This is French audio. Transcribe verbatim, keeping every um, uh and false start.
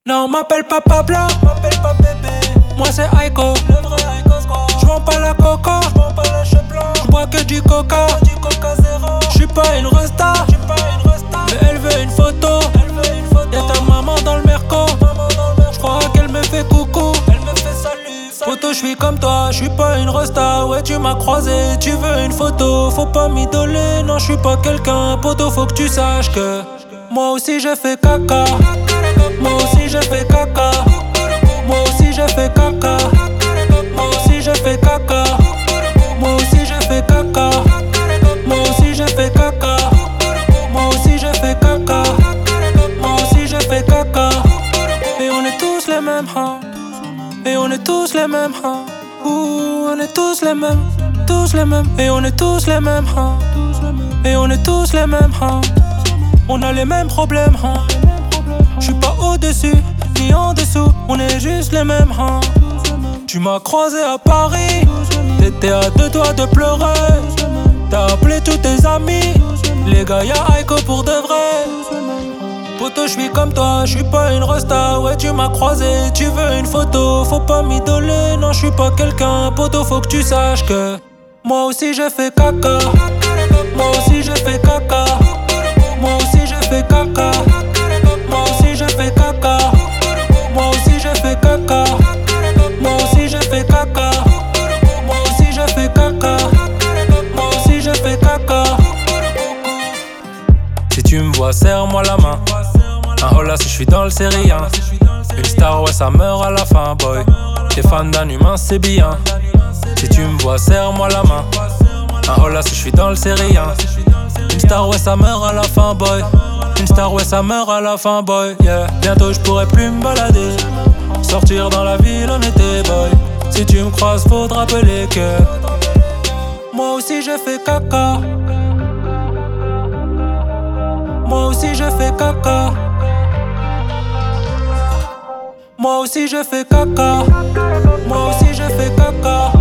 Non, on m'appelle pas Pablo, m'appelle pas bébé. moi c'est Aiko. Le vrai Aiko Squad. J'vends pas la coca, J'vends pas la cheveux blanc. j'bois que du coca. Du coca zéro. J'suis pas une resta, J'suis pas une resta. mais elle veut une photo. Elle veut une photo. Y'a ta maman dans le merco. Maman dans le merco. J'crois qu'elle me fait coucou. Elle me fait salut, salut. Poto, j'suis comme toi, j'suis pas une resta. Ouais, tu m'as croisé, tu veux une photo. Faut pas m'idoler, non, j'suis pas quelqu'un. Poto, faut que tu saches que moi aussi j'ai fait caca. Moi aussi j'ai fait caca. Moi aussi j'ai fait caca. Moi aussi j'ai fait caca. Moi aussi j'ai fait caca. Moi aussi j'ai fait caca. Moi aussi j'ai fait caca. Moi aussi j'ai fait caca. Et on est tous les mêmes, hein. Et on est tous les mêmes, hein. Ouh, on est tous les mêmes, tous les mêmes. Et on est tous les mêmes, hein. Et on est tous les mêmes, hein. On a les mêmes problèmes, hein. J'suis pas au-dessus, ni en dessous. On est juste les mêmes, hein. Tu m'as croisé à Paris, t'étais à deux doigts de pleurer. T'as appelé tous tes amis, les gars y'a Aiko pour de vrai. Poto, j'suis comme toi, j'suis pas une resta. Ouais, tu m'as croisé, tu veux une photo. Faut pas m'idoler, non, j'suis pas quelqu'un. Poto, faut que tu saches que moi aussi j'ai fait caca. Moi aussi j'ai fait caca. Moi aussi j'ai fait caca. Moi aussi j'ai fait caca. Moi aussi j'ai fait caca. Moi aussi j'ai fait caca. Moi aussi j'ai fait caca. Moi aussi j'ai fait caca. Si tu me vois, serre-moi la main. Un hola si je suis dans le série un. Une star, ouais, ça meurt à la fin, boy. T'es fan d'un humain, c'est bien. Si tu me vois, serre-moi la main. Un hola si je suis dans le série un. Une star, ouais, ça meurt à la fin, boy. Une star, ouais, ça meurt à la fin, boy. Yeah. Bientôt, je pourrai plus me balader. Sortir dans la ville en été, boy. Si tu me croises, faut te rappeler que moi aussi j'ai fait caca. Moi aussi j'ai fait caca. Moi aussi j'ai fait caca. Moi aussi j'ai fait caca.